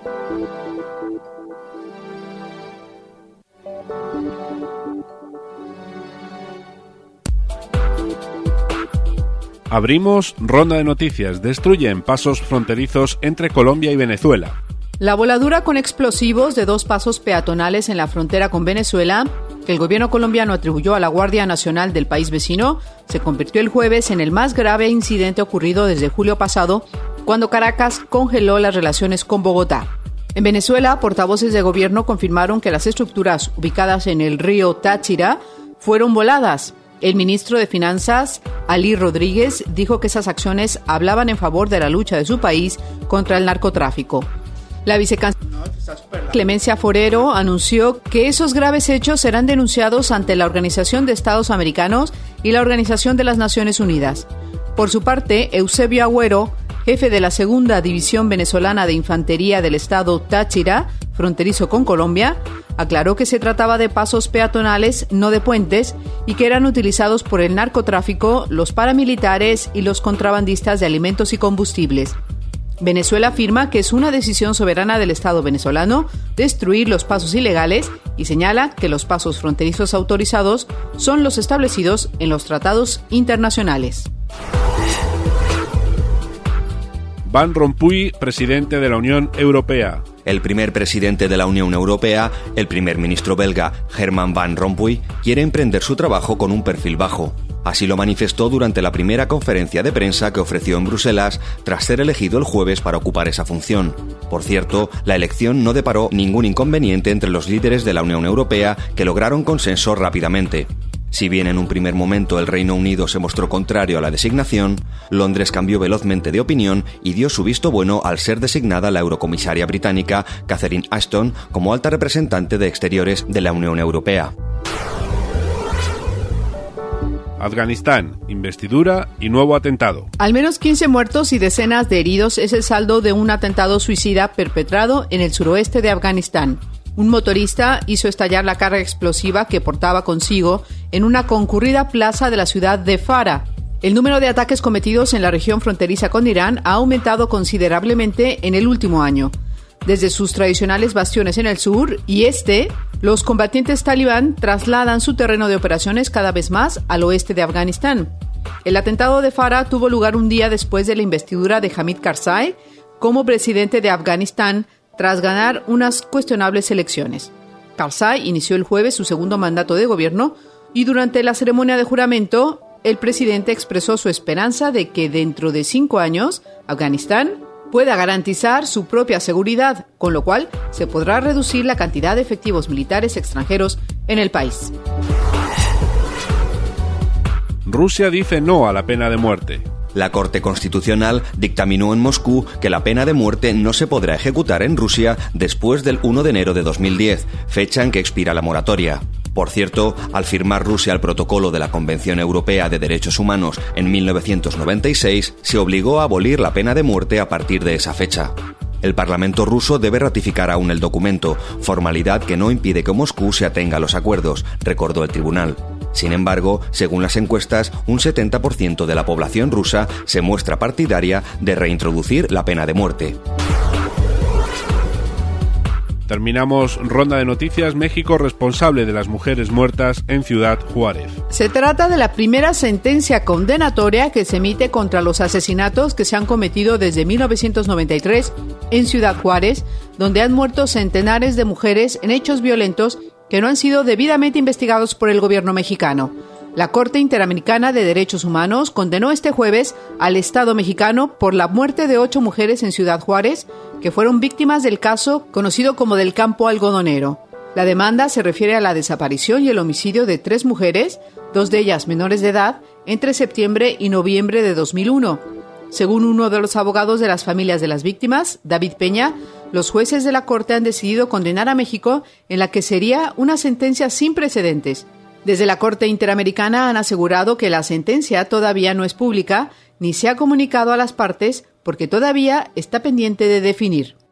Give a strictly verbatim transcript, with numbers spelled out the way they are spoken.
Abrimos ronda de noticias. Destruyen pasos fronterizos entre Colombia y Venezuela. La voladura con explosivos de dos pasos peatonales en la frontera con Venezuela, que el gobierno colombiano atribuyó a la Guardia Nacional del país vecino, se convirtió el jueves en el más grave incidente ocurrido desde julio pasado, cuando Caracas congeló las relaciones con Bogotá. En Venezuela, portavoces de gobierno confirmaron que las estructuras ubicadas en el río Táchira fueron voladas. El ministro de Finanzas, Ali Rodríguez, dijo que esas acciones hablaban en favor de la lucha de su país contra el narcotráfico. La vicecanciller Clemencia Forero anunció que esos graves hechos serán denunciados ante la Organización de Estados Americanos y la Organización de las Naciones Unidas. Por su parte, Eusebio Agüero, jefe de la Segunda División Venezolana de Infantería del Estado Táchira, fronterizo con Colombia, aclaró que se trataba de pasos peatonales, no de puentes, y que eran utilizados por el narcotráfico, los paramilitares y los contrabandistas de alimentos y combustibles. Venezuela afirma que es una decisión soberana del Estado venezolano destruir los pasos ilegales y señala que los pasos fronterizos autorizados son los establecidos en los tratados internacionales. Van Rompuy, presidente de la Unión Europea. El primer presidente de la Unión Europea, el primer ministro belga Herman Van Rompuy, quiere emprender su trabajo con un perfil bajo. Así lo manifestó durante la primera conferencia de prensa que ofreció en Bruselas tras ser elegido el jueves para ocupar esa función. Por cierto, la elección no deparó ningún inconveniente entre los líderes de la Unión Europea, que lograron consenso rápidamente. Si bien en un primer momento el Reino Unido se mostró contrario a la designación, Londres cambió velozmente de opinión y dio su visto bueno al ser designada la eurocomisaria británica Catherine Ashton como alta representante de Exteriores de la Unión Europea. Afganistán, investidura y nuevo atentado. Al menos quince muertos y decenas de heridos es el saldo de un atentado suicida perpetrado en el suroeste de Afganistán. Un motorista hizo estallar la carga explosiva que portaba consigo en una concurrida plaza de la ciudad de Farah. El número de ataques cometidos en la región fronteriza con Irán ha aumentado considerablemente en el último año. Desde sus tradicionales bastiones en el sur y este, los combatientes talibán trasladan su terreno de operaciones cada vez más al oeste de Afganistán. El atentado de Farah tuvo lugar un día después de la investidura de Hamid Karzai como presidente de Afganistán tras ganar unas cuestionables elecciones. Karzai inició el jueves su segundo mandato de gobierno y durante la ceremonia de juramento, el presidente expresó su esperanza de que dentro de cinco años, Afganistán pueda garantizar su propia seguridad, con lo cual se podrá reducir la cantidad de efectivos militares extranjeros en el país. Rusia dice no a la pena de muerte. La Corte Constitucional dictaminó en Moscú que la pena de muerte no se podrá ejecutar en Rusia después del primero de enero de dos mil diez, fecha en que expira la moratoria. Por cierto, al firmar Rusia el protocolo de la Convención Europea de Derechos Humanos en mil novecientos noventa y seis, se obligó a abolir la pena de muerte a partir de esa fecha. El Parlamento ruso debe ratificar aún el documento, formalidad que no impide que Moscú se atenga a los acuerdos, recordó el tribunal. Sin embargo, según las encuestas, un setenta por ciento de la población rusa se muestra partidaria de reintroducir la pena de muerte. Terminamos ronda de noticias. México responsable de las mujeres muertas en Ciudad Juárez. Se trata de la primera sentencia condenatoria que se emite contra los asesinatos que se han cometido desde mil novecientos noventa y tres en Ciudad Juárez, donde han muerto centenares de mujeres en hechos violentos que no han sido debidamente investigados por el gobierno mexicano. La Corte Interamericana de Derechos Humanos condenó este jueves al Estado mexicano por la muerte de ocho mujeres en Ciudad Juárez, que fueron víctimas del caso conocido como del campo algodonero. La demanda se refiere a la desaparición y el homicidio de tres mujeres, dos de ellas menores de edad, entre septiembre y noviembre de dos mil uno. Según uno de los abogados de las familias de las víctimas, David Peña, los jueces de la Corte han decidido condenar a México en la que sería una sentencia sin precedentes. Desde la Corte Interamericana han asegurado que la sentencia todavía no es pública ni se ha comunicado a las partes porque todavía está pendiente de definir.